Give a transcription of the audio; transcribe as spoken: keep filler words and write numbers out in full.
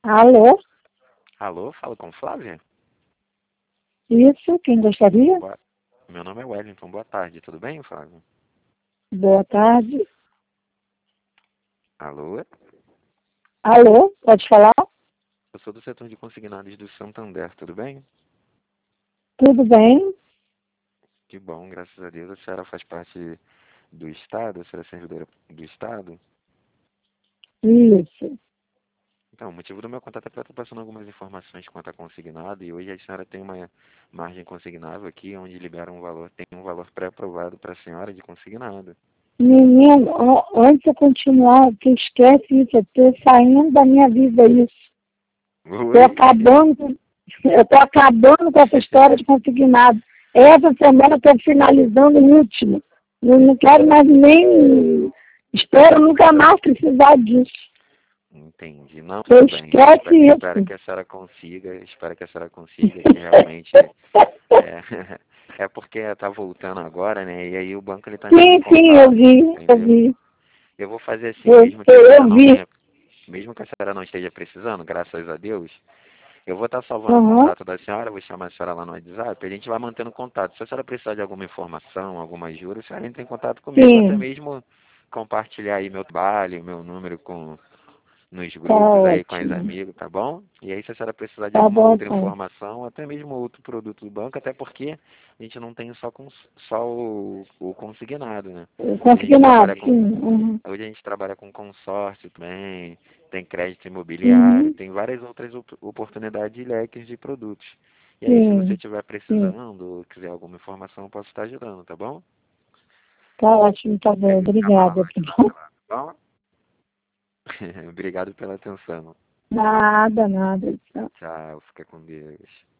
Alô? Alô, fala com Flávia? Isso, quem gostaria? Boa- Meu nome é Wellington, boa tarde, tudo bem, Flávia? Boa tarde. Alô? Alô, pode falar? Eu sou do setor de consignados do Santander, tudo bem? Tudo bem? Que bom, graças a Deus. A senhora faz parte do Estado, a senhora é servidora do Estado? Isso. Então, o motivo do meu contato é para estar passando algumas informações quanto a consignado e hoje a senhora tem uma margem consignável aqui, onde libera um valor, tem um valor pré-aprovado para a senhora de consignado. Menino, ó, antes de eu continuar, tu esquece isso, eu tô saindo da minha vida isso. Tô Oi? acabando, eu tô acabando com essa história de consignado. Essa semana eu tô finalizando o último. Eu não quero mais nem, espero nunca mais precisar disso. Entendi. Não, Tu tudo bem. Eu esquece espero, espero isso. que a senhora consiga, espero que a senhora consiga, que realmente é, é porque tá voltando agora, né? E aí o banco ele tá entrando em Sim, sim, eu contato, vi, eu entendeu? vi. Eu vou fazer assim, Eu, mesmo que a eu, senhora eu não vi. tenha, mesmo que a senhora não esteja precisando, graças a Deus, eu vou estar salvando o Uhum. contato da senhora, vou chamar a senhora lá no WhatsApp, a gente vai mantendo contato. Se a senhora precisar de alguma informação, alguma ajuda, a senhora entra em contato comigo, ou até Sim, mesmo compartilhar aí meu trabalho, meu número com nos tá grupos aí com as ótimo. amigos, tá bom? E aí se a senhora precisar de Tá alguma bom, outra então. informação, até mesmo outro produto do banco, até porque a gente não tem só, com, só o, o consignado, né? Hoje a gente Consignado, trabalha com, sim. Uhum. hoje a gente trabalha com consórcio também, tem crédito imobiliário, Uhum. tem várias outras op- oportunidades e leques de produtos. E aí se você Sim, estiver sim. precisando ou quiser alguma informação, eu posso estar ajudando, tá bom? Tá ótimo, tá bom. Obrigada. Tá bom? Tá bom? Obrigado pela atenção. Nada, nada. Tchau. Tchau, fica com Deus.